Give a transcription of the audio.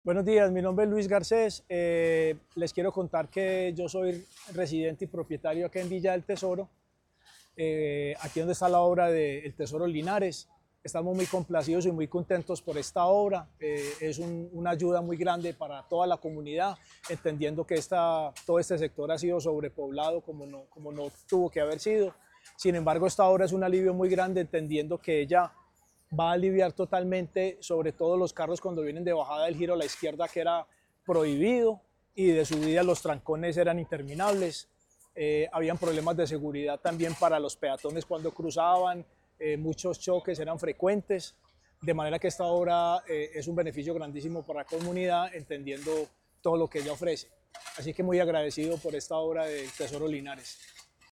Buenos días, mi nombre es Luis Garcés. Les quiero contar que yo soy residente y propietario acá en Villa del Tesoro, aquí donde está la obra del Tesoro Linares. Estamos muy complacidos y muy contentos por esta obra. Una ayuda muy grande para toda la comunidad, entendiendo que todo este sector ha sido sobrepoblado como no tuvo que haber sido. Sin embargo, esta obra es un alivio muy grande, entendiendo que ella va a aliviar totalmente, sobre todo los carros cuando vienen de bajada del giro a la izquierda, que era prohibido, y de subida los trancones eran interminables. Habían problemas de seguridad también para los peatones cuando cruzaban, muchos choques eran frecuentes, de manera que esta obra es un beneficio grandísimo para la comunidad, entendiendo todo lo que ella ofrece. Así que muy agradecido por esta obra del Tesoro Linares.